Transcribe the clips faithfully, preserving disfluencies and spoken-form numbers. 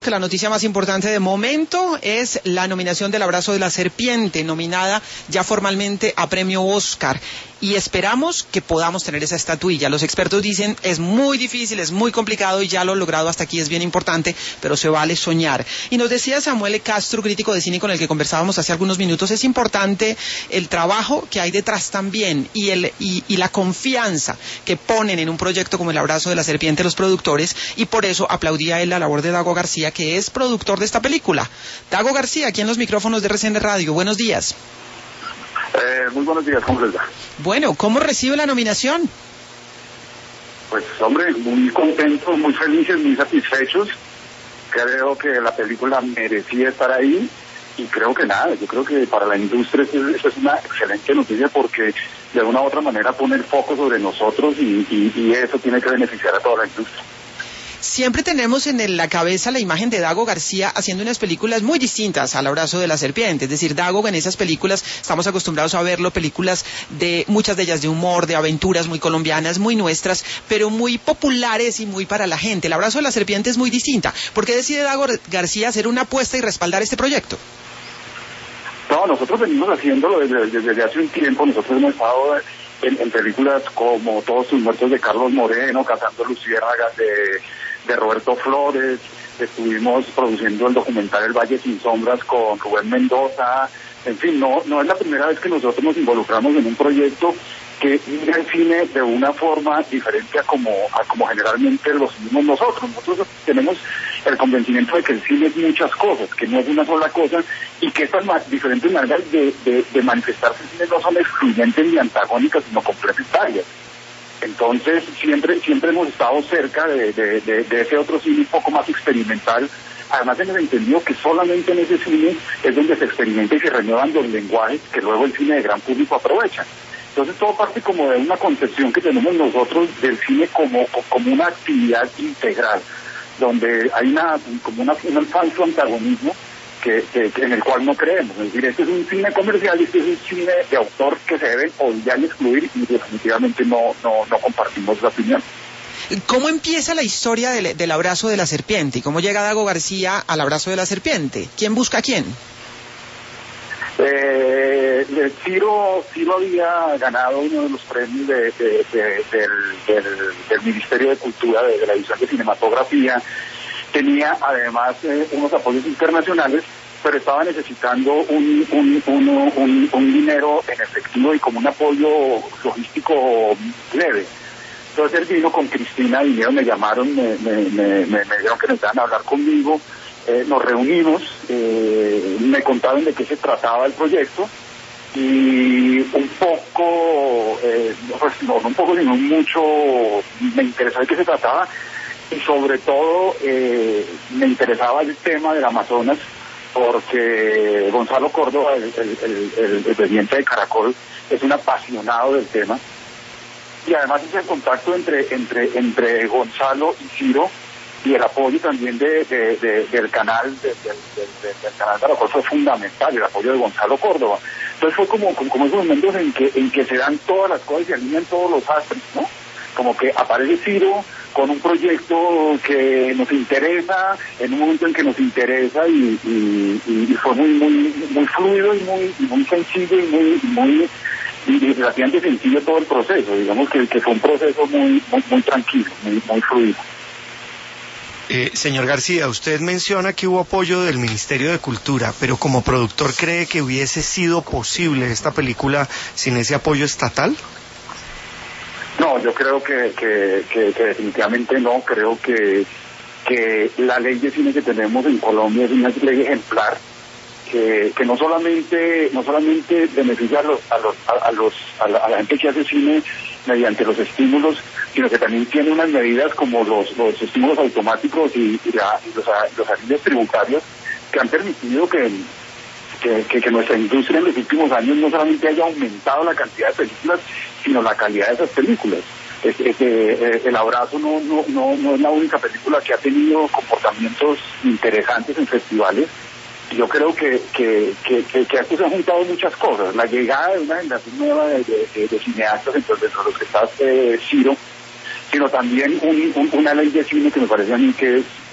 Que la noticia más importante de momento es la nominación del Abrazo de la Serpiente, nominada ya formalmente a premio Oscar. Y esperamos que podamos tener esa estatuilla. Los expertos dicen es muy difícil, es muy complicado y ya lo logrado hasta aquí es bien importante, pero se vale soñar. Y nos decía Samuel Castro, crítico de cine con el que conversábamos hace algunos minutos, es importante el trabajo que hay detrás también y, el, y, y la confianza que ponen en un proyecto como el Abrazo de la Serpiente los productores, y por eso aplaudía él la labor de Dago García, que es productor de esta película. Dago García, aquí en los micrófonos de R C N Radio. Buenos días. Eh, muy buenos días, ¿cómo les va? Bueno, ¿cómo recibe la nominación? Pues, hombre, muy contentos, muy felices, muy satisfechos. Creo que la película merecía estar ahí y creo que nada, yo creo que para la industria eso es una excelente noticia porque de una u otra manera pone el foco sobre nosotros y, y, y eso tiene que beneficiar a toda la industria. Siempre tenemos en la cabeza la imagen de Dago García haciendo unas películas muy distintas al Abrazo de la Serpiente. Es decir, Dago en esas películas estamos acostumbrados a verlo, películas de muchas de ellas de humor, de aventuras muy colombianas, muy nuestras, pero muy populares y muy para la gente. El Abrazo de la Serpiente es muy distinta. ¿Por qué decide Dago García hacer una apuesta y respaldar este proyecto? No, nosotros venimos haciéndolo desde, desde hace un tiempo. Nosotros hemos estado en, en películas como Todos tus muertos de Carlos Moreno, Cazando Luciérnagas de... de Roberto Flores, estuvimos produciendo el documental El Valle Sin Sombras con Rubén Mendoza. En fin, no no es la primera vez que nosotros nos involucramos en un proyecto que mira el cine de una forma diferente a como a como generalmente lo hacemos nosotros. Nosotros tenemos el convencimiento de que el cine es muchas cosas, que no es una sola cosa, y que estas ma- diferentes maneras de, de, de manifestarse el cine no son excluyentes ni antagónicas, sino complementarias. Entonces siempre siempre hemos estado cerca de, de, de, de ese otro cine un poco más experimental. Además hemos entendido que solamente en ese cine es donde se experimenta y se renuevan los lenguajes que luego el cine de gran público aprovecha. Entonces todo parte como de una concepción que tenemos nosotros del cine como, como una actividad integral, donde hay una como una, un falso antagonismo Que, que, que en el cual no creemos. Es decir, este es un cine comercial y este es un cine de autor que se debe odiar y excluir, y definitivamente no, no, no compartimos la opinión. ¿Cómo empieza la historia del, del Abrazo de la Serpiente y cómo llega Dago García al Abrazo de la Serpiente? ¿Quién busca a quién? Eh, Ciro, Ciro había ganado uno de los premios de, de, de, del, del, del Ministerio de Cultura de, de la División de Cinematografía. Tenía además eh, unos apoyos internacionales, pero estaba necesitando un, un, un, un, un dinero en efectivo y como un apoyo logístico leve. Entonces él vino con Cristina, vinieron, me llamaron, me, me, me, me, me dijeron que necesitaban hablar conmigo, eh, nos reunimos, eh, me contaron de qué se trataba el proyecto y un poco, eh, pues no, no un poco, sino mucho, me interesó de qué se trataba. Y sobre todo eh, me interesaba el tema del Amazonas porque Gonzalo Córdoba, el, el, el, el, el presidente de Caracol, es un apasionado del tema, y además ese contacto entre entre entre Gonzalo y Ciro y el apoyo también de, de, de, del canal de, de, de, de, del canal Caracol fue fundamental, el apoyo de Gonzalo Córdoba. Entonces fue como, como, como esos momentos en que en que se dan todas las cosas y se alinean todos los astros, ¿no? Como que aparece Ciro con un proyecto que nos interesa, en un momento en que nos interesa, y, y, y fue muy muy muy fluido y muy y muy sencillo y muy muy y relativamente sencillo todo el proceso. Digamos que, que fue un proceso muy muy, muy tranquilo, muy, muy fluido. Eh, señor García, usted menciona que hubo apoyo del Ministerio de Cultura, pero como productor, ¿cree que hubiese sido posible esta película sin ese apoyo estatal? No, yo creo que, que, que, que definitivamente no. Creo que, que la ley de cine que tenemos en Colombia es una ley ejemplar que, que no solamente no solamente beneficia a los a los a, a los a la, a la gente que hace cine mediante los estímulos, sino que también tiene unas medidas como los los estímulos automáticos y, y, la, y los los alivos tributarios que han permitido que Que, que, que nuestra industria en los últimos años no solamente haya aumentado la cantidad de películas, sino la calidad de esas películas. Es, es, eh, el Abrazo no, no, no, no es la única película que ha tenido comportamientos interesantes en festivales. Yo creo que, que, que, que, que aquí se han juntado muchas cosas. La llegada de una generación nueva de, de, de, de cineastas, entre los que está eh, Ciro, sino también un, un, una ley de cine que me parece a mí que es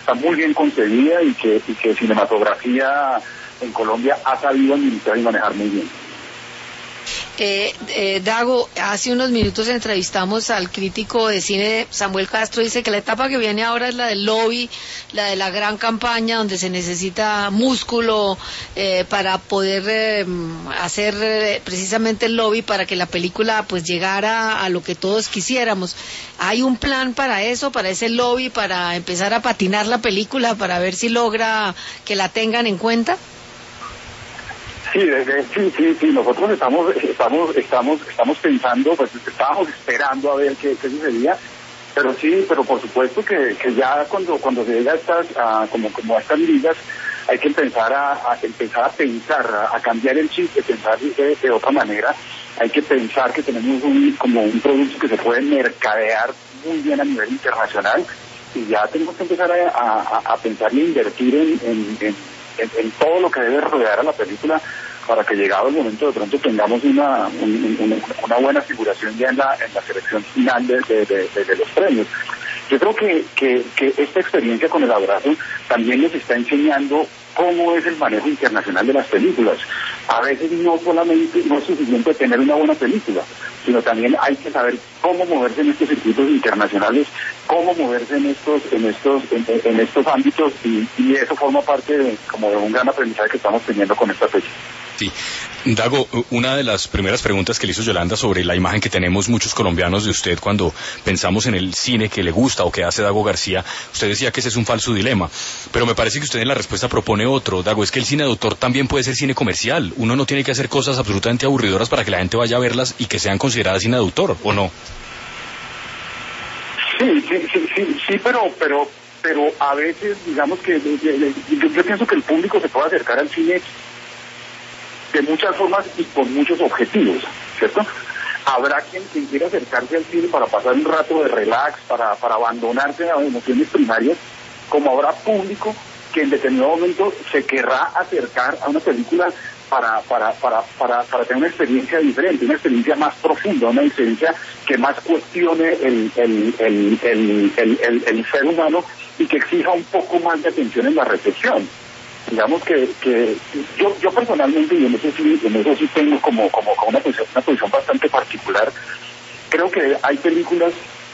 está muy bien concebida y que, y que cinematografía en Colombia ha sabido administrar y manejar muy bien. Eh, eh, Dago, hace unos minutos entrevistamos al crítico de cine Samuel Castro. Dice que la etapa que viene ahora es la del lobby, la de la gran campaña donde se necesita músculo eh, para poder eh, hacer eh, precisamente el lobby para que la película pues llegara a lo que todos quisiéramos. ¿Hay un plan para eso, para ese lobby, para empezar a patinar la película, para ver si logra que la tengan en cuenta? Sí, desde, sí, sí, sí, nosotros estamos, estamos, estamos, estamos pensando, pues estábamos esperando a ver qué, qué sucedía, pero sí, pero por supuesto que, que ya cuando, cuando se llega a estas, a, como, como a estas ligas, hay que empezar a, a empezar a pensar, a, a cambiar el chip, de pensar de, de otra manera. Hay que pensar que tenemos un, como un producto que se puede mercadear muy bien a nivel internacional, y ya tenemos que empezar a, a, a pensar y invertir en, en, en En, en todo lo que debe rodear a la película para que llegado el momento de pronto tengamos una un, un, una buena figuración ya en la en la selección final de, de, de, de, de los premios. Yo creo que, que, que esta experiencia con el abrazo también nos está enseñando cómo es el manejo internacional de las películas. A veces no solamente no es suficiente tener una buena película, sino también hay que saber cómo moverse en estos circuitos internacionales, cómo moverse en estos en estos en, en estos ámbitos, y, y eso forma parte de, como de un gran aprendizaje que estamos teniendo con esta fecha. Sí. Dago, una de las primeras preguntas que le hizo Yolanda sobre la imagen que tenemos muchos colombianos de usted cuando pensamos en el cine que le gusta o que hace Dago García, usted decía que ese es un falso dilema, pero me parece que usted en la respuesta propone otro. Dago, es que el cine de autor también puede ser cine comercial. Uno no tiene que hacer cosas absolutamente aburridoras para que la gente vaya a verlas y que sean consideradas cine de autor, ¿o no? Sí, sí, sí, sí, sí, pero, pero, pero a veces, digamos que yo, yo pienso que el público se puede acercar al cine de muchas formas y con muchos objetivos, ¿cierto? Habrá quien, quien quiera acercarse al cine para pasar un rato de relax, para, para abandonarse a emociones primarias, como habrá público que en determinado momento se querrá acercar a una película para, para, para, para, para tener una experiencia diferente, una experiencia más profunda, una experiencia que más cuestione el, el, el, el, el, el, el ser humano y que exija un poco más de atención en la reflexión. Digamos que, que yo yo personalmente, y en eso sí, en eso sí tengo como, como, como una, posición, una posición bastante particular, creo que hay películas,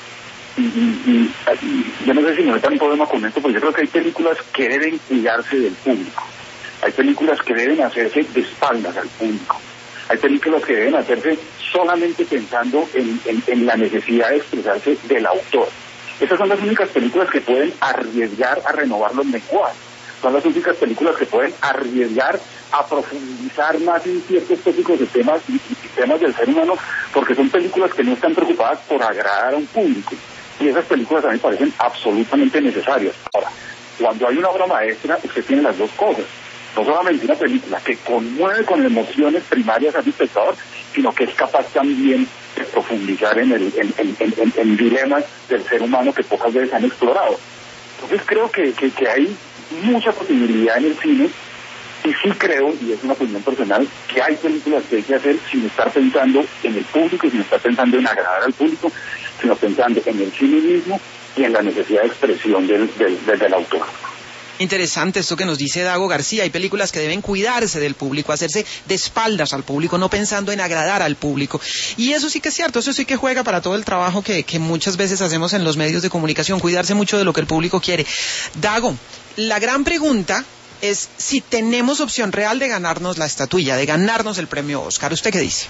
y, y, y, y yo no sé si me metan en problema con esto, porque yo creo que hay películas que deben cuidarse del público, hay películas que deben hacerse de espaldas al público, hay películas que deben hacerse solamente pensando en, en, en la necesidad de expresarse del autor. Esas son las únicas películas que pueden arriesgar a renovar los lenguajes. Son las únicas películas que pueden arriesgar a profundizar más en ciertos tópicos de temas y, y temas del ser humano, porque son películas que no están preocupadas por agradar a un público. Y esas películas a mí me parecen absolutamente necesarias. Ahora, cuando hay una obra maestra, usted tiene las dos cosas. No solamente una película que conmueve con emociones primarias al espectador, sino que es capaz también de profundizar en, el, en, en, en, en dilemas del ser humano que pocas veces han explorado. Entonces creo que, que, que hay mucha posibilidad en el cine, y sí creo, y es una opinión personal, que hay películas que hay que hacer sin estar pensando en el público, sin estar pensando en agradar al público, sino pensando en el cine mismo y en la necesidad de expresión del, del, del, del autor. Interesante esto que nos dice Dago García. Hay películas que deben cuidarse del público, hacerse de espaldas al público, no pensando en agradar al público. Y eso sí que es cierto, eso sí que juega para todo el trabajo que, que muchas veces hacemos en los medios de comunicación, cuidarse mucho de lo que el público quiere. Dago, la gran pregunta es si tenemos opción real de ganarnos la estatuilla, de ganarnos el premio Oscar. ¿Usted qué dice?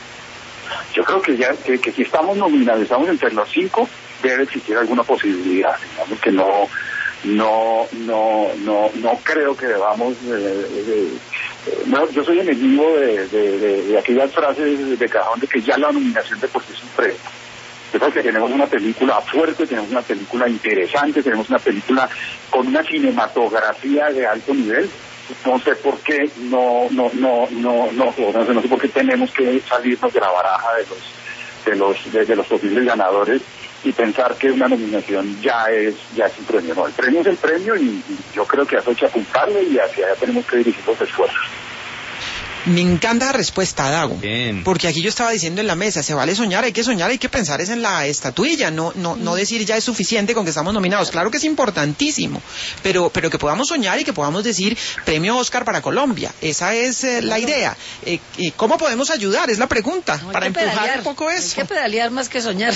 Yo creo que ya que, que si estamos nominados, estamos entre los cinco, debe existir alguna posibilidad. Digamos que no... No, no, no, no creo que debamos. Eh, eh, eh, no, yo soy enemigo de, de, de, de aquellas frases de cajón de que ya la nominación de por sí es un premio. Yo creo que tenemos una película fuerte, tenemos una película interesante, tenemos una película con una cinematografía de alto nivel. No sé por qué no, no, no, no, no, no sé, no sé por qué tenemos que salirnos de la baraja de los, de los, de, de los posibles ganadores y pensar que una nominación ya es ya es un premio. No, el premio es el premio, y, y yo creo que hace hecho apuntarle y hacia allá tenemos que dirigir los esfuerzos. Me encanta la respuesta, Dago. Bien. Porque aquí yo estaba diciendo en la mesa, se vale soñar, hay que soñar, hay que pensar es en la estatuilla, no, no, no decir ya es suficiente con que estamos nominados. Claro que es importantísimo, pero, pero que podamos soñar y que podamos decir premio Oscar para Colombia. Esa es eh, la idea. Eh, eh, ¿Cómo podemos ayudar? Es la pregunta, No, para empujar pedalear, un poco eso. Hay que pedalear más que soñar.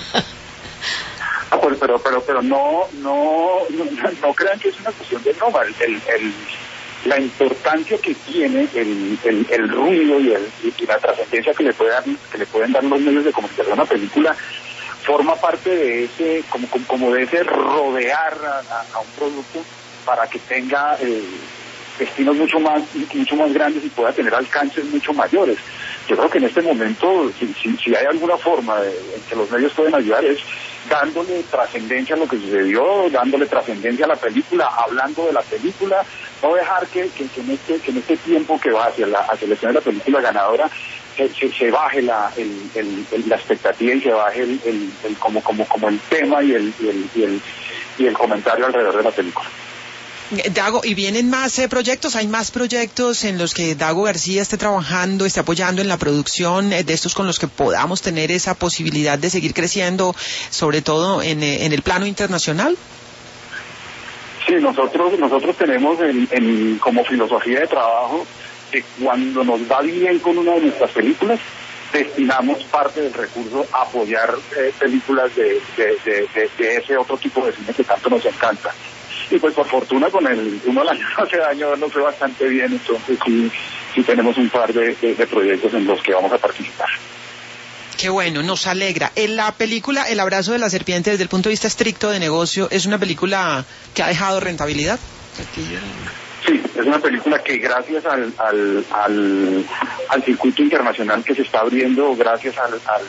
Ah, pues, pero, pero, pero no, no, no, no crean que es una cuestión de no, el, el, el la importancia que tiene el, el, el ruido y, el, y la trascendencia que le puede dar, que le pueden dar los medios de comunicación a una película forma parte de ese, como, como, como de ese rodear a, a, a un producto para que tenga eh, destinos mucho más, mucho más grandes y pueda tener alcances mucho mayores. Yo creo que en este momento, si, si, si hay alguna forma de, en que los medios pueden ayudar, es dándole trascendencia a lo que sucedió, dándole trascendencia a la película, hablando de la película, no dejar que, que, que, en, este, que en este tiempo que va hacia la, hacia la elección de la película ganadora se, se, se baje la, el, el, el, la expectativa y se baje el, el, el, como, como, como el tema y el, y, el, y, el, y el comentario alrededor de la película. Dago, ¿y vienen más eh, proyectos? ¿Hay más proyectos en los que Dago García esté trabajando, esté apoyando en la producción eh, de estos con los que podamos tener esa posibilidad de seguir creciendo, sobre todo en, eh, en el plano internacional? Sí, nosotros nosotros tenemos en, en, como filosofía de trabajo que cuando nos va bien con una de nuestras películas, destinamos parte del recurso a apoyar eh, películas de, de, de, de, de ese otro tipo de cine que tanto nos encanta. Y pues por fortuna con el uno del año hace daño nos fue bastante bien, entonces sí, sí tenemos un par de, de, de proyectos en los que vamos a participar. Qué bueno, nos alegra. En la película El abrazo de la serpiente, desde el punto de vista estricto de negocio, ¿es una película que ha dejado rentabilidad? Sí, es una película que gracias al, al, al, al circuito internacional que se está abriendo, gracias al, al,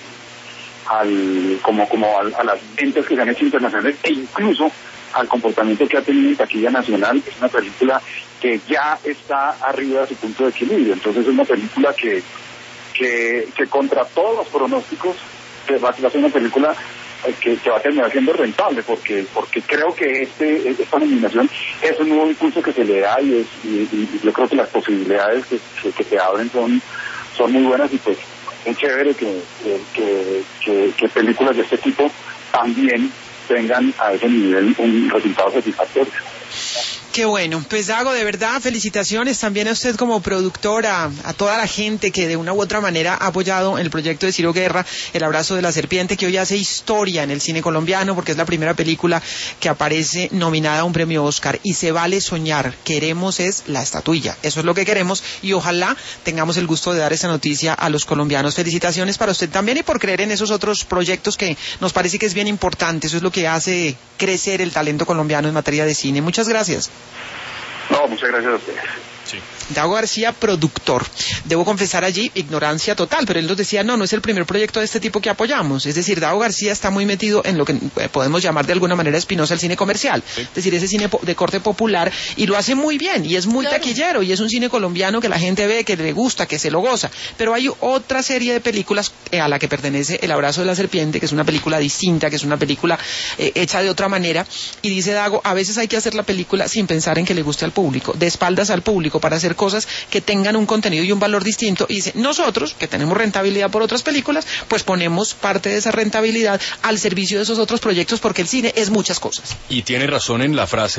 al como, como al, a las ventas que se han hecho internacionales e incluso al comportamiento que ha tenido en taquilla nacional, es una película que ya está arriba de su punto de equilibrio. Entonces es una película que que, que contra todos los pronósticos que va, va a ser una película eh, que, que va a terminar siendo rentable, porque porque creo que este esta nominación es un nuevo impulso que se le da y, es, y, y yo creo que las posibilidades que, que, que se abren son, son muy buenas y pues es chévere que, que, que, que películas de este tipo también tengan a ese nivel un resultado satisfactorio. Qué bueno, pues Dago, de verdad, felicitaciones también a usted como productora, a toda la gente que de una u otra manera ha apoyado el proyecto de Ciro Guerra, El abrazo de la serpiente, que hoy hace historia en el cine colombiano porque es la primera película que aparece nominada a un premio Oscar. Y se vale soñar, queremos es la estatuilla, eso es lo que queremos y ojalá tengamos el gusto de dar esa noticia a los colombianos. Felicitaciones para usted también y por creer en esos otros proyectos que nos parece que es bien importante, eso es lo que hace crecer el talento colombiano en materia de cine. Muchas gracias. No, muchas gracias a ustedes. Sí. Dago García, productor. Debo confesar allí ignorancia total, pero él nos decía, no, no es el primer proyecto de este tipo que apoyamos. Es decir, Dago García está muy metido en lo que podemos llamar de alguna manera espinosa el cine comercial. Sí. Es decir, ese cine de corte popular, y lo hace muy bien, y es muy claro. taquillero, y es un cine colombiano que la gente ve, que le gusta, que se lo goza. Pero hay otra serie de películas a la que pertenece El abrazo de la serpiente, que es una película distinta, que es una película eh, hecha de otra manera, y dice Dago, a veces hay que hacer la película sin pensar en que le guste al público, de espaldas al público, para hacer cosas que tengan un contenido y un valor distinto. Y dice, nosotros, que tenemos rentabilidad por otras películas, pues ponemos parte de esa rentabilidad al servicio de esos otros proyectos, porque el cine es muchas cosas. Y tiene razón en la frase